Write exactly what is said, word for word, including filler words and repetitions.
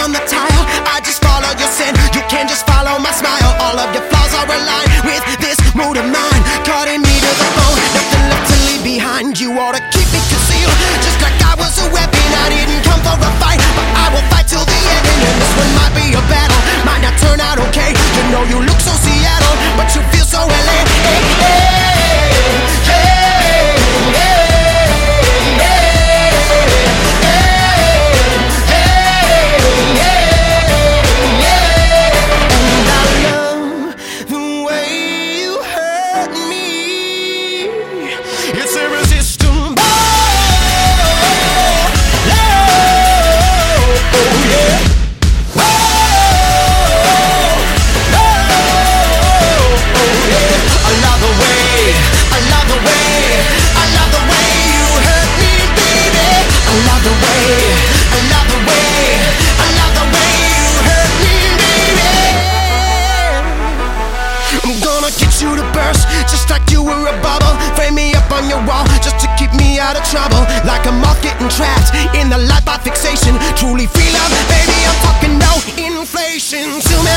on the tile. I just follow your sin, you can't just follow my smile. All of your flaws are aligned with this mood of mine. Cutting me to the bone, nothing left to leave behind. You ought to keep it concealed, just like I was a weapon. I didn't come for a fight, but I will fight till the end. And this one might be a battle, might not turn out okay. You know you look so Seattle, but you feel so L A. Hey, hey, hey, hey. It's irresistible. Oh, yeah. Oh, oh, oh, yeah. I love the way, I love the way, I love the way you hurt me, baby. I love the way, I love the way, I love the way you hurt me, baby. I'm gonna get you to burst, just like you were a bubble. Frame me up on your wall, just to keep me out of trouble. Like a moth getting trapped in the light by fixation. Truly free love, baby, I'm talking no inflation. To me